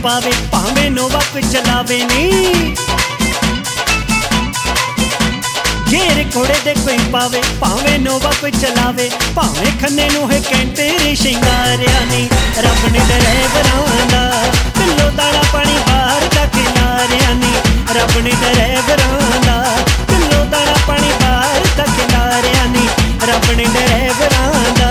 पावे भावें नोवा कोई चलावे नी। घेर घोड़े दे कोई पावे भावें नोवा कोई चलावे भावें खन्ने नूं है कैंटे रे शिंगारिया नी। रब ने ड्राइवरां दा पिल्लो दाना पानी बाहर दा खिलारिया नी। रब ने ड्राइवरां दा पिल्लो दाना पानी बाहर दा खिलारिया नी। रब ने ड्राइवरां दा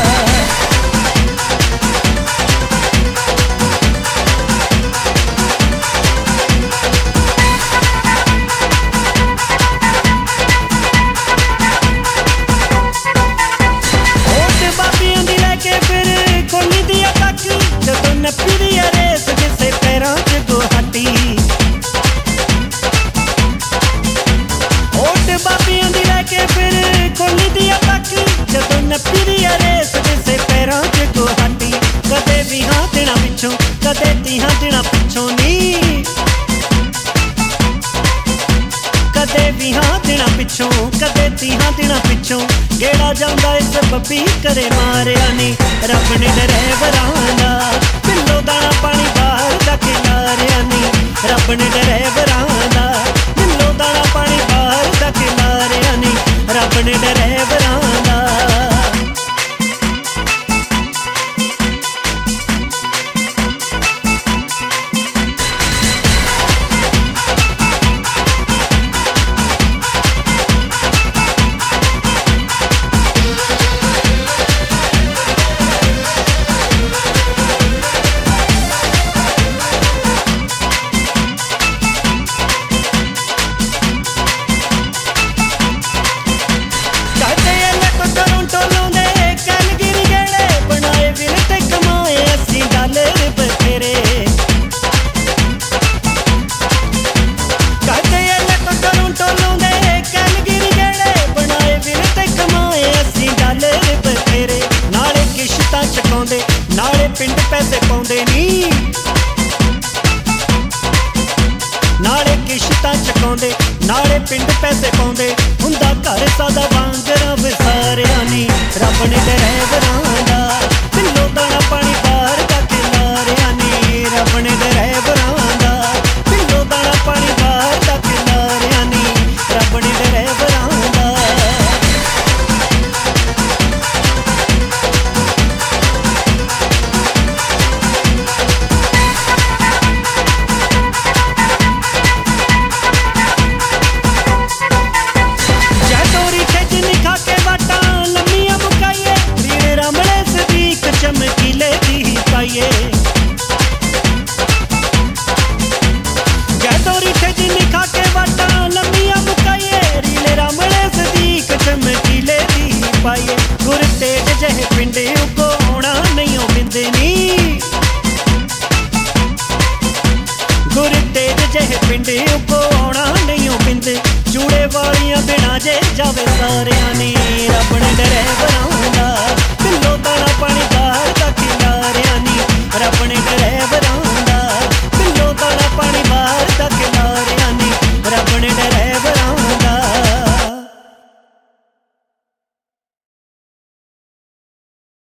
कदे तीहां दिना पिछों नी। कदे बीहां दिना पिछों कदे तीहां दिना पिछों गेड़ा जांदा इस बब्बी करे मारिया नी। रब ने ड्राइवरां दा पिल्लो दाना पानी बाहर दा खिलारिया नी। रब ने ड्राइवरां दा पिल्लो दाना पानी बाहर दा खिलारिया नी। रब ने ड्राइवरां दा नाले पिंड पैसे पाउंदे नी। नाले किश्तां चुकाउंदे नाले पिंड पैसे पाउंदे हुंदा घर सादा वांगरा विसारिया नी। रब ने ड्राइवरां दा पिल्लो दाना पानी बाहर दा खिलारिया नी। रब ने ड्राइवरां दा पिल्लो दाना पानी बाहर दा खिलारिया नी। रब ने ड्राइवरां दा चमकीले दी पाइए गैदोरी थे जिनी खा के वाटा लम्मिया मुकाइए। रीले रामले सदीक चमकीले दी पाइए। गुर तेज जह पिंडे उगो होना नहीं बिंदे नी। गुर तेज जह पिंडे उगो होना नहीं बिंदे। चूड़े वालियां बिना जे जावे सारिया नी। रब ने